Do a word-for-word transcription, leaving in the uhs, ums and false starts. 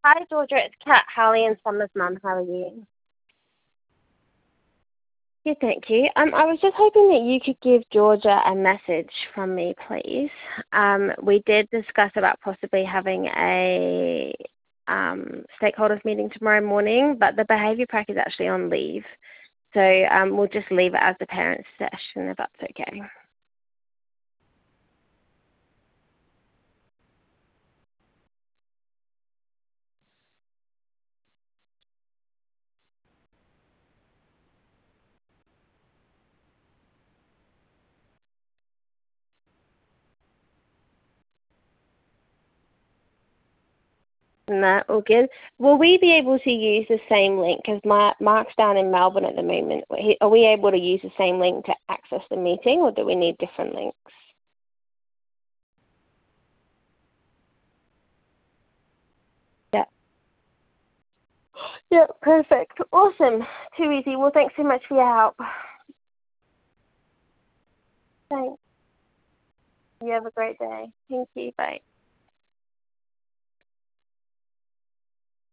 Hi, Georgia. It's Kat, Harley, and Summer's mum. How are you? Good, thank you. Um, I was just hoping that you could give Georgia a message from me, please. Um, we did discuss about possibly having a um, stakeholders meeting tomorrow morning, but the behaviour prac is actually on leave. So um, we'll just leave it as the parents' session if that's okay. No, all good. Will we be able to use the same link? Because Mark's down in Melbourne at the moment. Are we able to use the same link to access the meeting, or do we need different links? Yeah. Yeah, perfect. Awesome. Too easy. Well, thanks so much for your help. Thanks. You have a great day. Thank you. Bye.